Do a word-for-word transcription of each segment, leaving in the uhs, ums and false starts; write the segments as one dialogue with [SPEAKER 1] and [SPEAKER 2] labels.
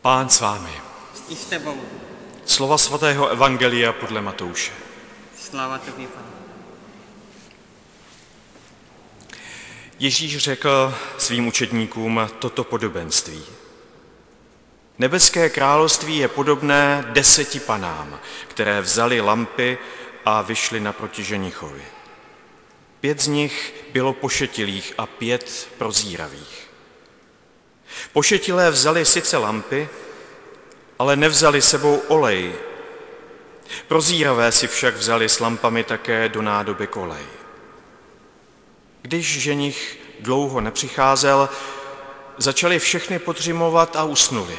[SPEAKER 1] Pán s vámi.
[SPEAKER 2] I s tebou.
[SPEAKER 1] Slova svatého evangelia podle Matouše.
[SPEAKER 2] Sláva tobě, Pane.
[SPEAKER 1] Ježíš řekl svým učedníkům toto podobenství. Nebeské království je podobné deseti panám, které vzali lampy a vyšly naproti ženichovi. Pět z nich bylo pošetilých a pět prozíravých. Pošetilé vzali sice lampy, ale nevzali sebou olej. Prozíravé si však vzali s lampami také do nádoby olej. Když ženich dlouho nepřicházel, začali všechny podřimovat a usnuli.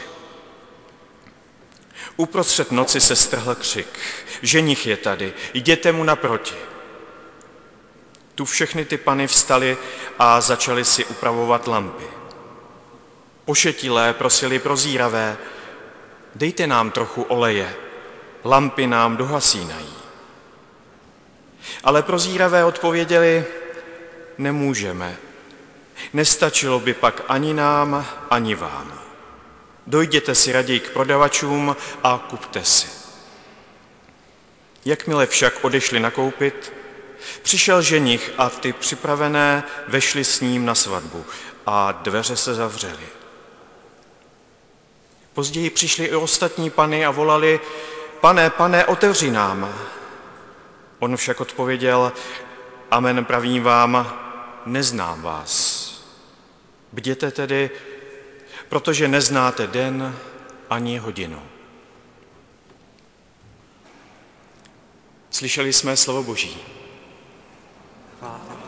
[SPEAKER 1] Uprostřed noci se strhl křik. Ženich je tady, jděte mu naproti. Tu všechny ty pany vstaly a začaly si upravovat lampy. Pošetilé prosili prozíravé, dejte nám trochu oleje, lampy nám dohasínají. Ale prozíravé odpověděli, nemůžeme. Nestačilo by pak ani nám, ani vám. Dojděte si raději k prodavačům a kupte si. Jakmile však odešli nakoupit, přišel ženich a ty připravené vešli s ním na svatbu a dveře se zavřely. Později přišli i ostatní pany a volali, pane, pane, otevři nám. On však odpověděl, amen, pravím vám, neznám vás. Bděte tedy, protože neznáte den ani hodinu. Slyšeli jsme slovo Boží.
[SPEAKER 2] Chvála tobě.